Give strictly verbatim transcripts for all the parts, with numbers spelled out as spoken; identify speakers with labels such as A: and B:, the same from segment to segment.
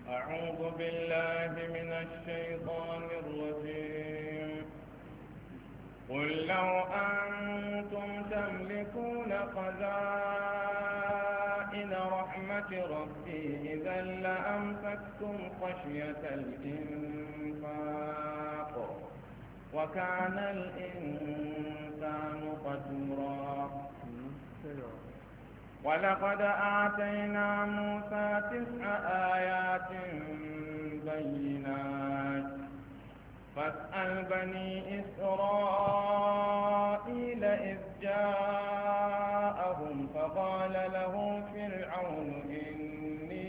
A: أعوذ بالله من الشيطان الرجيم. قل لو أنتم تملكون خزائن رحمة ربي إذا لأمسكتم خشية الإنفاق وكان الإنسان قتورا. ولقد آتينا موسى تسع آيات بينات فاسأل بني إسرائيل إذ جاءهم فقال له فرعون إني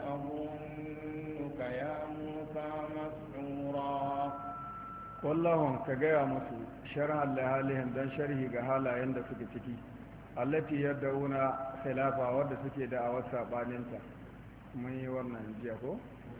A: لأظنك يا موسى مسحورا.
B: واللهم كجاء مسو شرعا لحالهم دان شرحي جهالا عند سكتكي التي يدعون خلافا wadda suke da'awar sabaninta mun yi wannan jiya ko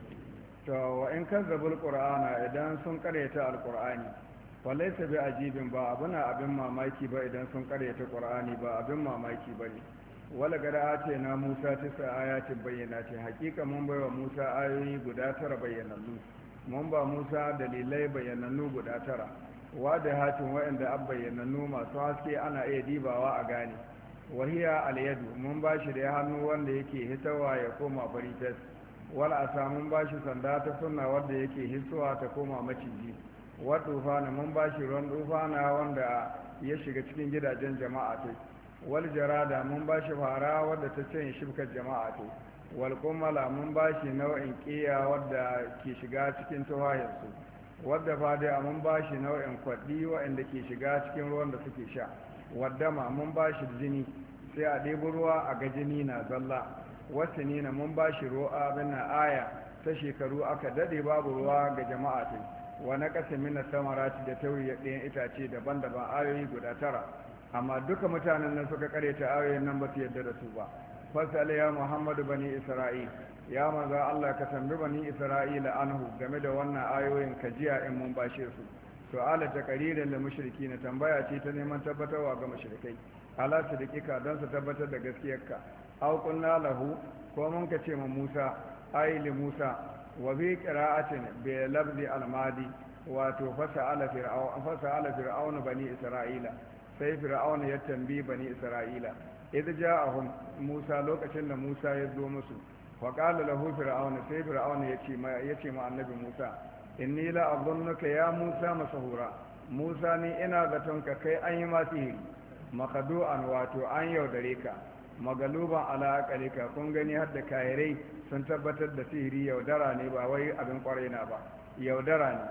B: to wa in kazzabul qur'ana idan sun karyata alqur'ani walaysa bi ajibin ba abuna abin mamaki ba idan sun karyata qur'ani ba abin mamaki bane wala gada ce na Musa tisa ayatin bayyanatin hakika mun baiwa Musa ayoyi guda tara bayyanannu mun ba Musa dalilai bayyanannu guda tara wada hatin wa'anda an bayyanannu masu haske ana iya dibawa a gane wahiya alyadu mun ba shi da hannu wanda yake hitawa ya koma fari tas wala asa mun ba shi sanda ta sunna wanda yake hisuwa ta koma maciji wa tufana mun ba shi ruwan tufana wanda ya shiga cikin gidajen jama'a ta wal jarada mun ba shi fara wadda ta cin shibkar jama'a ta wal kumala mun ba shi nau'in kiya wadda ke shiga cikin tuwayensu wadda fada mun ba shi nau'in kwaɗi waɗanda ke shiga cikin ruwan da suke sha wadda ma mun ba shi jini sai a ɗebi ruwa a ga jini na zalla wasu nina mun ba shi ruwa abin na aya ta shekaru aka daɗe babu ruwa ga jama'a ta wani ƙasa mina samarati da tauriya ɗayan itace daban-daban ayoyi guda tara amma duka mutanen nan suka karyata ayoyin nan ba su yarda da su ba fasal ya muhammadu bani isra'il ya maza Allah ka tambi bani isra'ila anhu game da wannan ayoyin ka jiya in mun bashe su su'ala taqririn lil mushriki na tambaya ce ta neman tabbatarwa ga mushrikai ala sidqika don su tabbatar da gaskiyarka aw kunna lahu ko mun ka ce ma Musa ay li Musa wa bi qira'atin bi lafzi al-madi wato fasa'ala fir'aun fasa'ala fir'aun bani isra'ila sai fir'aun ya tambi bani isra'ila idh ja'ahum Musa lokacin da Musa ya zo musu faƙala lahu fir'auna sai fir'auna ya ce ma annabi musa inni la azunnuka ya musa masahura musa ni ina zaton ka kai an yi masu hiri makadu'an wato an yaudare ka magaluban ala aqalika kun gani har da kayirai sun tabbatar da sihiri yaudara ne ba wai abin kwarai na ba yaudara ne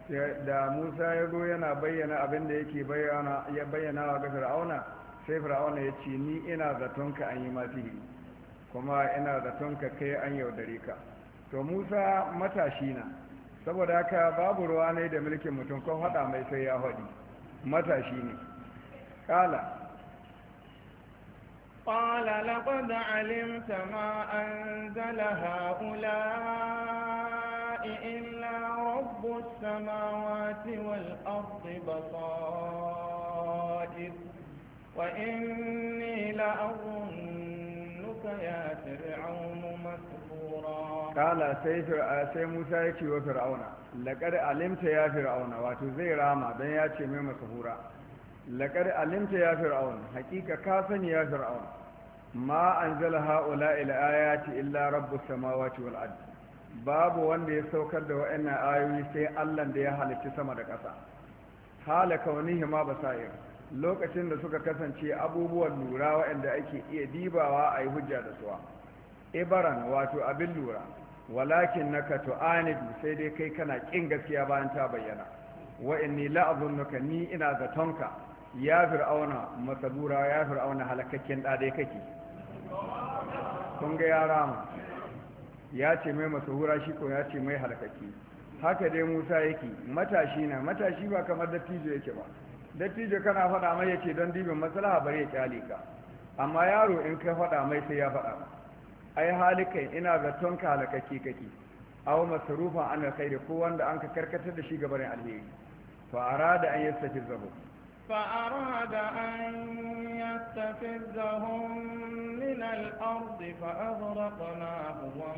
B: da musa ya zo yana bayyana abin da yake bayyana ya bayyana wa ga fir'auna sai fir'auna ya ce ni ina zaton ka an yi masu hiri kuma ina zaton ka kai an yaudare ka to musa matashi na saboda haka babu ruwa ne da mulkin mutum ko faɗa mai sai ya faɗi matashi ne kala
A: قال لقد علمت ما أنزل هؤلاء إلا رب السماوات والأرض بصائر وإني لأظنك يا فرعون مسحورا
B: قال سيف سي موسى يكي وفرعون لقد علمت يا فرعون واتو زي راما دان ياتي مي مسحورا لقد علمت يا فرعون حقيقة كافن يا فرعون ما أنزل هؤلاء الآيات إلا رب السماوات والأرض babu wanda ya saukar da wa'annan ayoyi sai Allah da ya halicci sama da ƙasa hala kaunihi ma basair lokacin da suka kasance abubuwan lura wa'anda ake iya dibawa a yi hujja da suwa ibaran wato abin lura walakin naka tu'anidu sai dai kai kana kin gaskiya bayan ta bayyana wa inni la'azunnuka ni ina zatonka ya fir'auna masabura ya fir'auna halakakken da dai kake kun ga yara mu ya ce mai masahura shi ko ya ce mai halakaki haka dai musa yake matashi na matashi ba kamar dattijo yake ba dattijo kana faɗa mai yake don dibin maslaha bare ya kyale ka amma yaro in ka faɗa mai sai ya faɗa ai halikai ina zaton ka halakaki kake aw masrufan an alkhairi ko wanda an ka karkatar da shi gabarin alheri fa arada an yastafizahu
A: فأراد أن يستفزهم من الأرض فأغرقناه